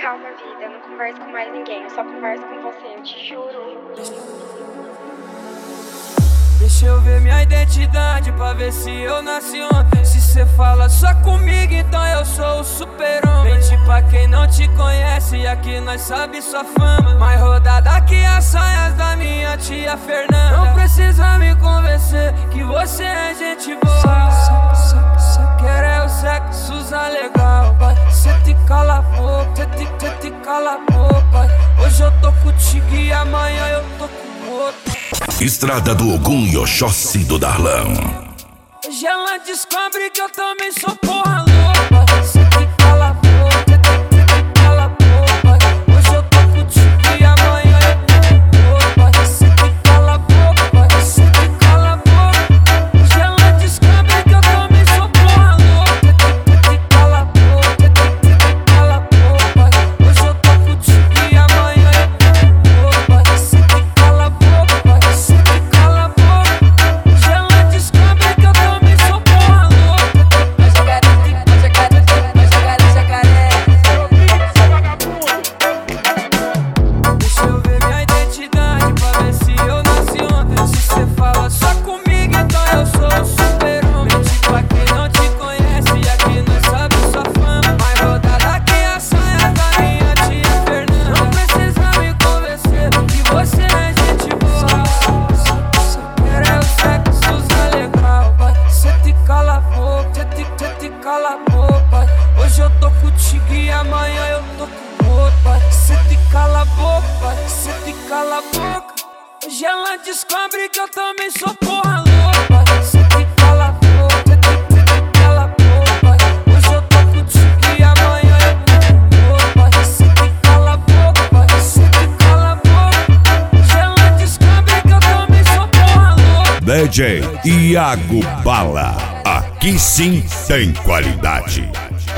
Calma, vida, eu não converso com mais ninguém, eu só converso com você, eu te juro. Deixa eu ver minha identidade pra ver se eu nasci ontem. Se cê fala só comigo, então eu sou o super-homem. Mente pra quem não te conhece, aqui nós sabe sua fama. Mais rodada que as saias da minha tia Fernanda. Não precisa me convencer que você é gente boa. Cê quer é o sexo legal, vai. Cê te cala a boca, cê te cala a boca. Hoje eu tô contigo e amanhã eu tô com outro. Estrada do Ogum e Oxóssi do Darlan. Hoje ela descobre que eu também sou porra louca. Cê te cala a boca, cê te cala a boca. Hoje eu tô contigo e amanhã eu tô com outro. Cê te cala a boca, cê te cala a boca. Hoje ela descobre que eu também sou porra louca. Cê te cala a boca, cê te cala a boca. Hoje eu tô contigo e amanhã eu tô com outro. Cê te cala a boca, cê te cala a boca. Hoje ela descobre que eu também sou porra louca. Deixa eu ver minha identidade pra ver se eu nasci ontem. Se cê fala só comigo, então eu sou o super-homem. Mente pra quem não te conhece, aqui nós sabe sua fama. Mais rodada que a saia da minha tia Fernanda. Não precisa me convencer que você é gente boa. Cê quer é o sexo legal, vai. Cê te cala a boca, cê te cala a boca. Hoje eu tô contigo e amanhã eu tô com outro. Cê te cala a boca, cê te cala a boca. Hoje ela descobre que eu também sou porra louca. Cê te cala a boca, cê te cala a boca. Hoje eu tô contigo e amanhã eu tô com outro. Cê te cala a boca, cê te cala a boca. Hoje ela descobre que eu também sou porra louca. DJ Iago Bala. Aqui sim tem qualidade.